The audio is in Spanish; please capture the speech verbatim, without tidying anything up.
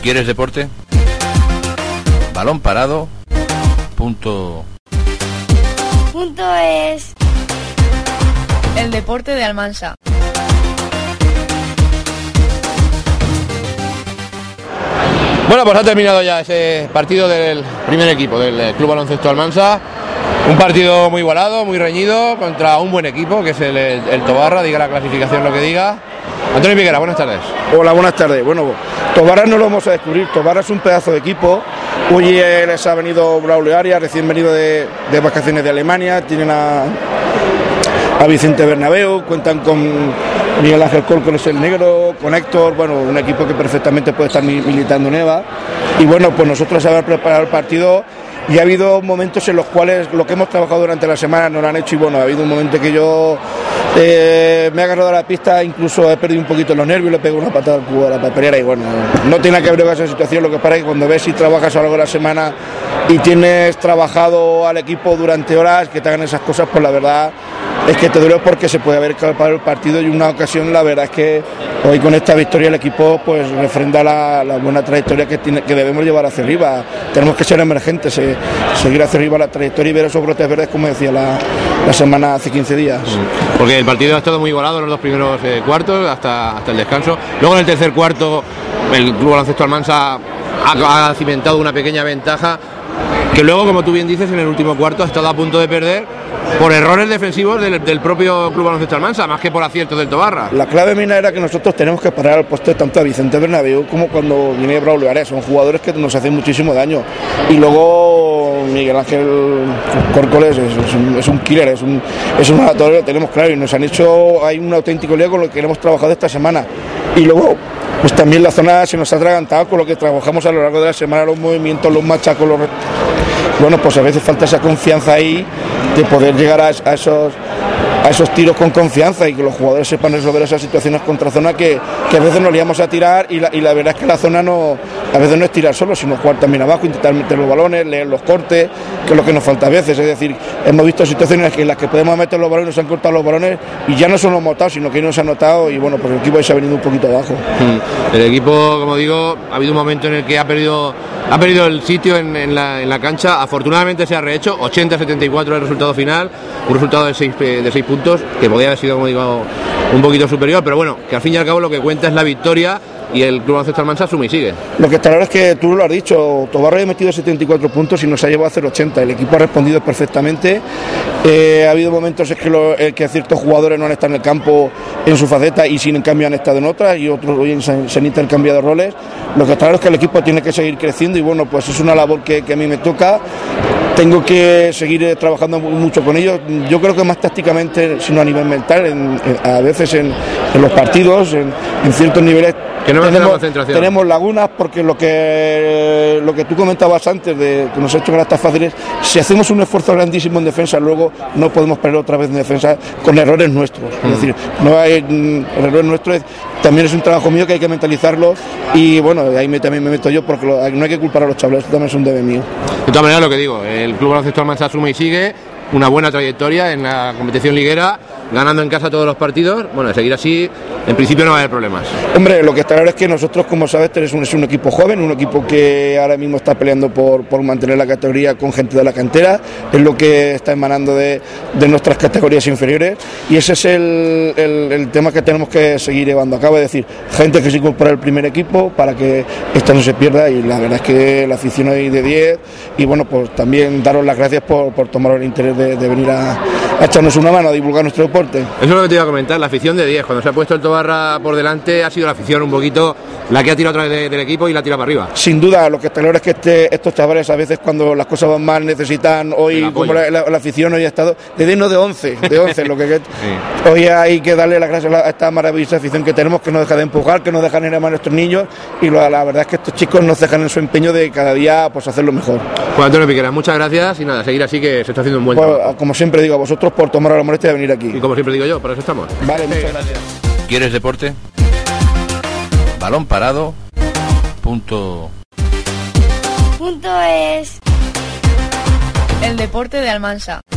¿Quieres deporte? Balón parado. Punto. Punto es. El deporte de Almansa. Bueno, pues ha terminado ya ese partido del primer equipo del Club Baloncesto Almansa. Un partido muy igualado, muy reñido, contra un buen equipo, que es el, el, el Tobarra, diga la clasificación lo que diga. Antonio Piquera, buenas tardes. Hola, buenas tardes. Bueno, Tobarra no lo vamos a descubrir. Tobarra es un pedazo de equipo. Hoy les ha venido Braulio Arias, recién venido de, de vacaciones de Alemania. Tienen a, a Vicente Bernabéu, cuentan con Miguel Ángel Córcoles el Negro, con Héctor, bueno, un equipo que perfectamente puede estar militando en EVA. Y bueno, pues nosotros haber preparado el partido. Y ha habido momentos en los cuales lo que hemos trabajado durante la semana no lo han hecho y bueno, ha habido un momento que yo eh, me he agarrado a la pista, incluso he perdido un poquito los nervios, le pego una patada al cubo a la papelera y bueno, no tiene que ver con esa situación, lo que pasa es que cuando ves y trabajas a lo largo de la semana y tienes trabajado al equipo durante horas, que te hagan esas cosas, pues la verdad es que te duele porque se puede haber escapado el partido y una ocasión la verdad es que hoy con esta victoria el equipo pues refrenda la, la buena trayectoria que, tiene, que debemos llevar hacia arriba. Tenemos que ser emergentes, eh, seguir hacia arriba la trayectoria y ver esos brotes verdes como decía la, la semana hace quince días. Porque el partido ha estado muy igualado en los dos primeros eh, cuartos hasta, hasta el descanso. Luego en el tercer cuarto el Club Baloncesto Almansa ha, ha cimentado una pequeña ventaja que luego, como tú bien dices, en el último cuarto ha estado a punto de perder por errores defensivos del, del propio Club Baloncesto Almansa, más que por aciertos del Tobarra. La clave mina era que nosotros tenemos que parar al puesto tanto a Vicente Bernabéu como cuando viene Braulio Arias, son jugadores que nos hacen muchísimo daño. Y luego Miguel Ángel Córcoles es, es, un, es un killer, es un, es un oratorio, lo tenemos claro, y nos han hecho, hay un auténtico lío con lo que hemos trabajado esta semana. Y luego, pues también la zona se nos ha atragantado con lo que trabajamos a lo largo de la semana, los movimientos, los machacos, los... Bueno, pues a veces falta esa confianza ahí de poder llegar a, a esos a esos tiros con confianza y que los jugadores sepan resolver esas situaciones contra zona que, que a veces nos liamos a tirar y la, y la verdad es que la zona no a veces no es tirar solo, sino jugar también abajo, intentar meter los balones, leer los cortes, que es lo que nos falta a veces, es decir, hemos visto situaciones en las que podemos meter los balones, nos han cortado los balones y ya no solo hemos notado, sino que nos han notado y bueno, pues el equipo ahí se ha venido un poquito abajo. El equipo, como digo, ha habido un momento en el que ha perdido ha perdido el sitio en, en, la, en la cancha, afortunadamente se ha rehecho, ochenta a setenta y cuatro el resultado final, un resultado de seis de seis puntos, que podría haber sido, como digo, un poquito superior, pero bueno, que al fin y al cabo lo que cuenta es la victoria y el Club Baloncesto Almansa asume y sigue. Lo que está claro es que tú lo has dicho, Tobarra ha metido setenta y cuatro puntos y nos ha llevado a hacer ochenta, el equipo ha respondido perfectamente, eh, ha habido momentos en que, lo, en que ciertos jugadores no han estado en el campo en su faceta y sin en cambio han estado en otras y otros hoy se, se han intercambiado roles. Lo que está claro es que el equipo tiene que seguir creciendo y bueno, pues es una labor que, que a mí me toca. Tengo que seguir trabajando mucho con ellos, yo creo que más tácticamente, sino a nivel mental, en, en, a veces en, en los partidos, en, en ciertos niveles. Que no tenemos, tenemos lagunas porque lo que lo que tú comentabas antes de que nos ha hecho gastas fáciles, si hacemos un esfuerzo grandísimo en defensa, luego no podemos perder otra vez en defensa con errores nuestros. Mm. Es decir, no hay el error nuestro, es, también es un trabajo mío que hay que mentalizarlo y bueno, ahí me, también me meto yo porque lo, no hay que culpar a los chavales, esto también es un deber mío. De todas maneras, lo que digo, el Club Baloncesto Almansa asume y sigue, una buena trayectoria en la competición liguera, ganando en casa todos los partidos. Bueno, de seguir así, en principio no va a haber problemas. Hombre, lo que está claro es que nosotros, como sabes, es un, es un equipo joven, un equipo que ahora mismo está peleando por, por mantener la categoría con gente de la cantera, es lo que está emanando de, de nuestras categorías inferiores y ese es el, el, el tema que tenemos que seguir llevando a cabo, es decir, gente que se incorpora al primer equipo para que esto no se pierda y la verdad es que la afición hoy de diez y bueno, pues también daros las gracias por, por tomar el interés de, de venir a, a echarnos una mano, a divulgar nuestro deporte. Eso es lo que te iba a comentar, la afición de diez, cuando se ha puesto el Tobarra por delante ha sido la afición un poquito la que ha tirado otra vez de, del equipo y la tira para arriba. Sin duda, lo que está claro es que este, estos chavales a veces cuando las cosas van mal necesitan hoy, como la, la, la afición hoy ha estado, de diez no de once, de once, lo que, que sí. Hoy hay que darle las gracias a esta maravillosa afición que tenemos, que no deja de empujar, que no dejan ir a nuestros niños y lo, la verdad es que estos chicos nos dejan en su empeño de cada día pues hacerlo mejor. Pues Antonio Piquera, muchas gracias y nada, seguir así que se está haciendo un buen pues, trabajo. Como siempre digo a vosotros por tomar la molestia de venir aquí. Y como siempre digo yo, por eso estamos. Vale, muchas gracias. ¿Quieres deporte? Balón parado. Punto. Punto es. El deporte de Almansa.